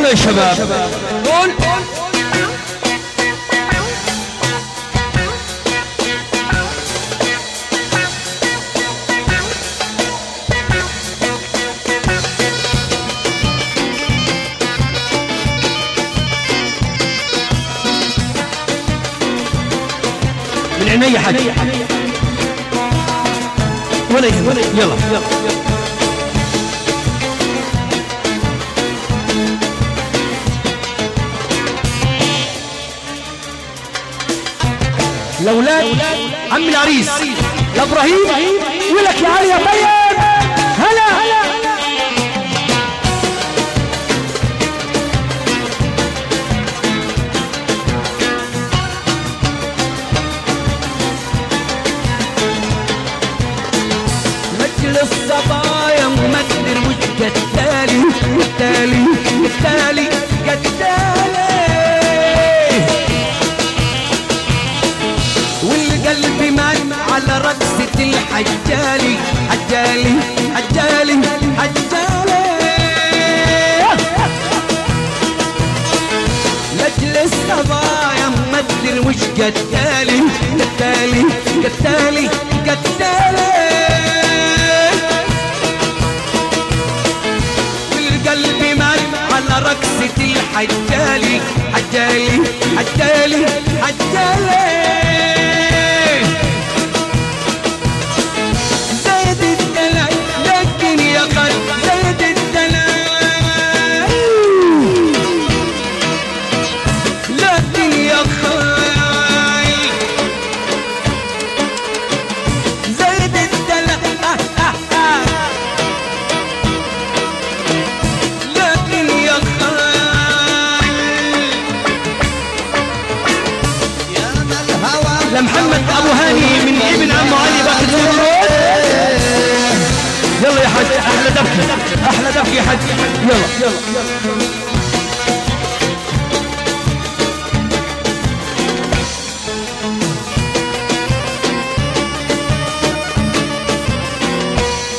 يلا يا شباب قول. من عيني حد ولا يهمك. يلا لأولاد عم العريس يا ابراهيم ولك يا علي يا طيب. هلا مجل الصبايا ممدر مش قتالي قتالي قتالي قتالي والقلب مات على رقصة الحجالي حجالي حجالي حجالي لجل الصبايا ممدر مش قتالي قتالي قتالي قتالي والقلب مات على رقصة الحجالي حجالي حجالي حجالي لمحمد ابو هاني من ابن عمو علي باكر زمرود. يلا يا حاج احلى دفكه احلى دفكه يا حاج. يلا